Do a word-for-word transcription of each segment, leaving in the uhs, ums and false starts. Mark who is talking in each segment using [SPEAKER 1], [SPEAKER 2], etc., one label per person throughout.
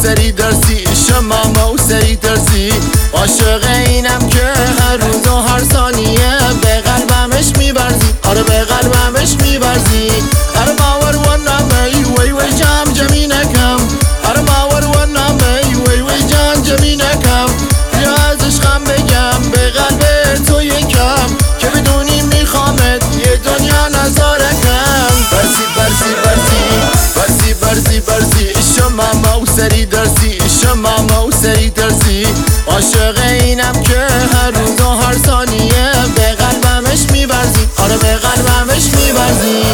[SPEAKER 1] سری درسی شمامه و سری درسی عاشق اینم که هر روز و هر ثانیه به قلبمش میبرزی آره به قلبمش میبرزی آره باور و نامی وی وی جام جمی نکم آره باور و نامی وی وی جان جمی نکم بیا از عشقم بگم به قلب تو یکم که بدونی میخوامت یه دنیا نظاره کم برزی برزی برزی برزی برزی برزی شمامه و سری درسی شمامه و سری درسی عاشق اینم که هر روز و هر ثانیه به قلبمش میبرزی آره به قلبمش میبرزی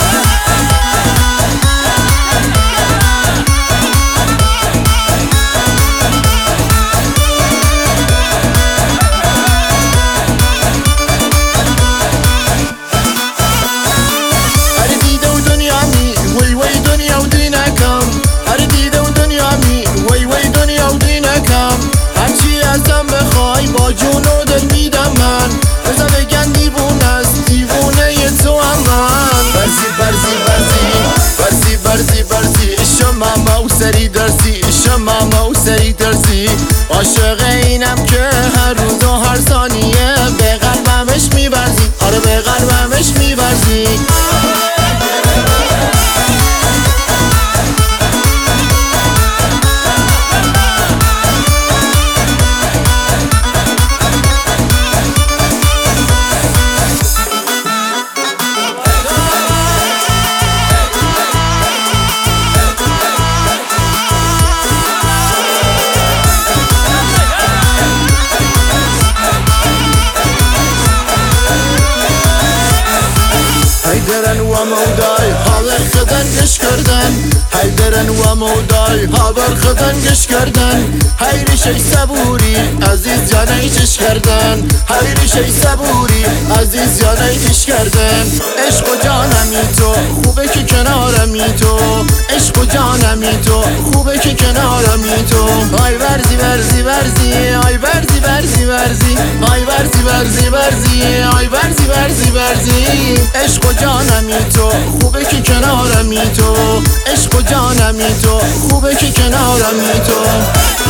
[SPEAKER 1] هر دیده و دنیا می وی وی دنیا و دینکم هر دیده و دنیا می وی وی دنیا و دینکم هرچی ازم بخوای با جون و دل میدم من بزن بگن دیوونه است دیوونه تو هم من برزی برزی برزی برزی برزی برزی شمامه و سری درسی شمامه و سری درسی عاشق اینم که هر روز و هر ثانیه به قلبمش میبرزی آره به قلبمش میبرزی هیدرن و مودای حاضر خدن گش کردن هیدرن و مودای حاضر خدن گش کردن هیری شی صبوری عزیز جانای چش کردن هیری شی صبوری عزیز جانای چش کردن عشق و جانمی تو خوبه که کنارمی تو عشق و جانمی تو خوبه که کنارمی تو آی ورزی ورزی ورزی آی ورزی ورزی ورزی آی ورزی ورزی ورزی آی ورزی ورزی ورزی عشق و جانمی تو خوبه که کنارمی تو عشق و جانمی تو خوبه که کنارمی تو